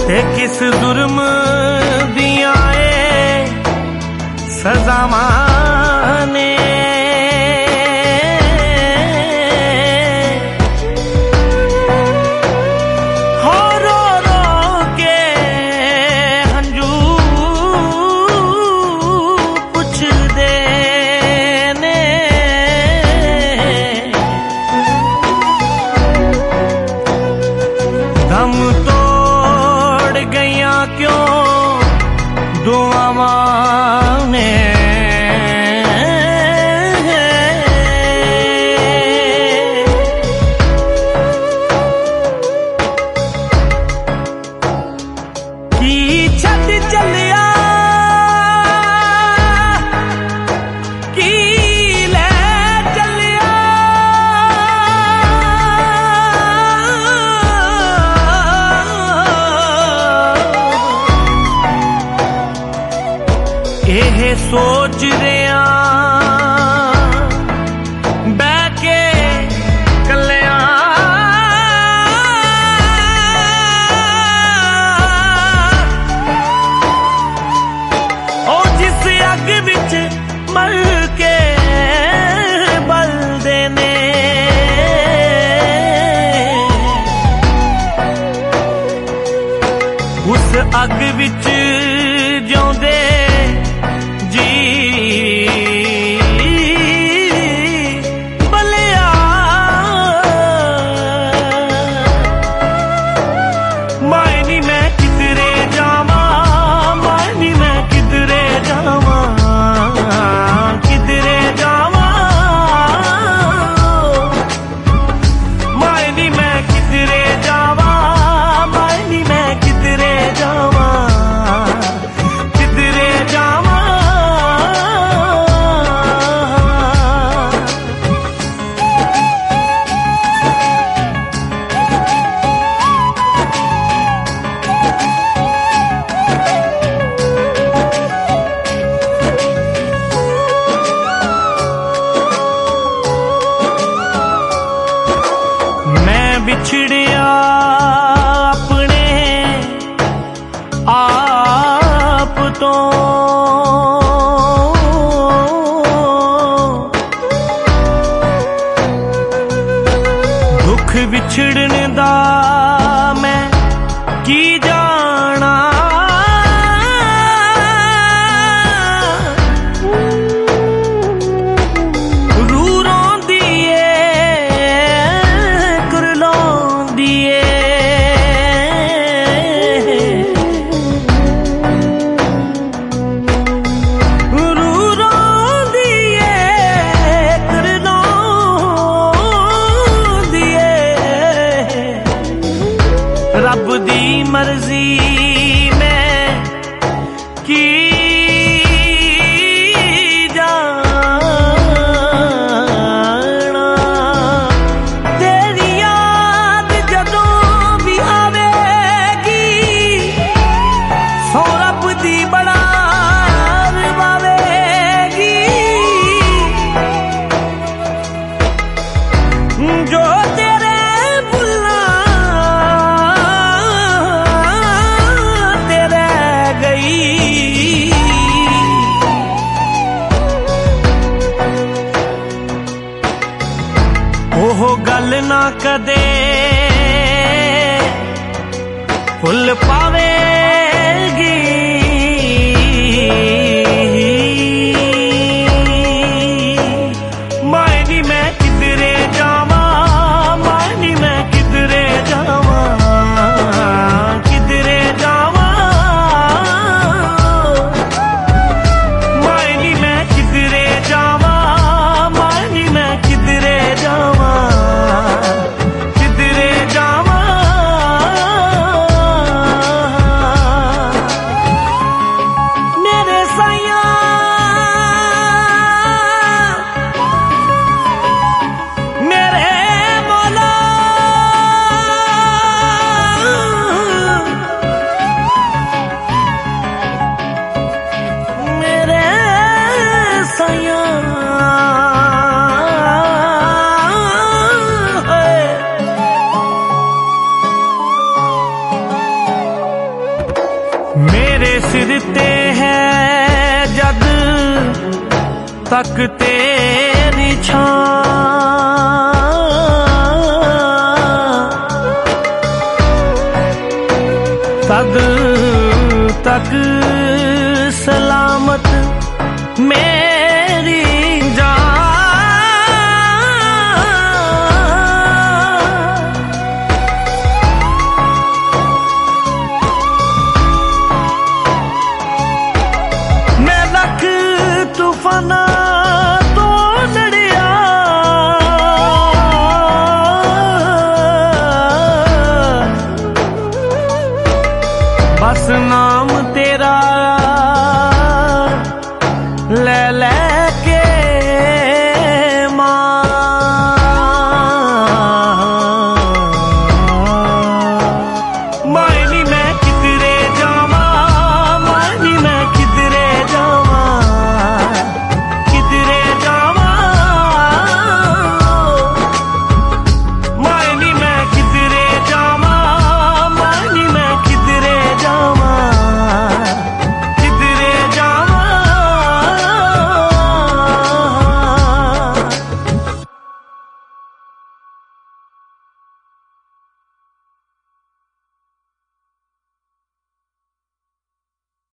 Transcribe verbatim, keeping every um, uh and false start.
ते किस जुर्म दियां ए सजावां ने हो रो रो के हंजू पुछदे ने दम तोड़ गईया क्यों दुआवां ने की छत चलिया की ले चलिया एह सोच रिया बह के कलिया ओ जिस अग विच मर के बलदे ने उस अग विच जिउंदे बिछड़िया अपने आप तो दुख बिछड़ने दा मैं की जाना रब दी मर्जी में की जाना तेरी याद जदों भी आवेगी सो रब दी बड़ा रवावेगी जो ओह गल ना कदे फुल पावेगी मायनी मैं किधरे जावा मायनी मैं किधरे जावा किधरे जावा मायनी मैं किधरे जावा मायनी मैं किधरे जावा किधरे जावा मेरे सिर ते है जद तक तेरी छां, तद तक सलामत मेरी तूफाना तो लड़िया, बस नाम तेरा